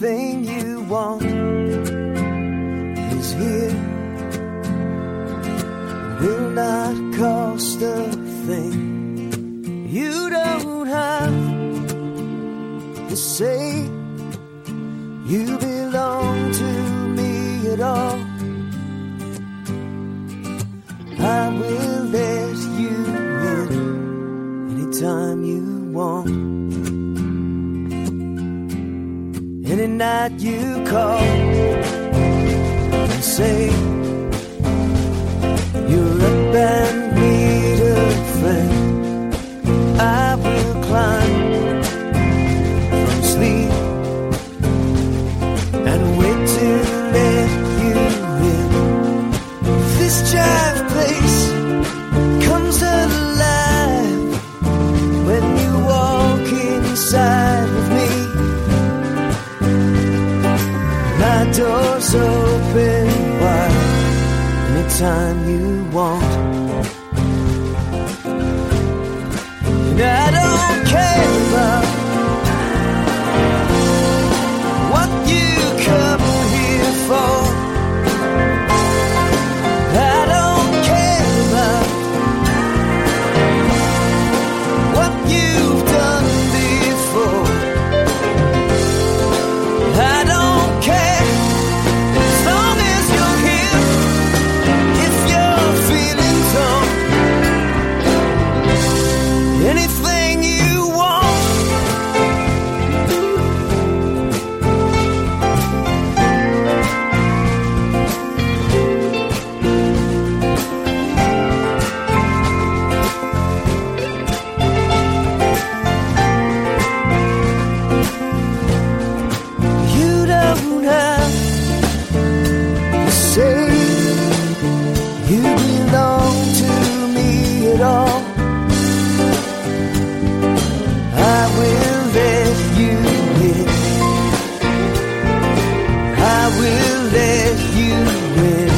Anything you want is here. It will not cost a thing. You don't have to say you belong to me at all. I will let you in anytime you want. Any night you call and say you're up and need a friend, I will climb from sleep and wait to let you in. This jive place comes alive when you walk inside with me. My door's open wide anytime you want. And I don't care about what you come here for. I don't care about what you've done before. I don't care as long as you're here. If you're feeling torn, anything you want. You don't have to say you belong to me at all. I will let you in. I will let you in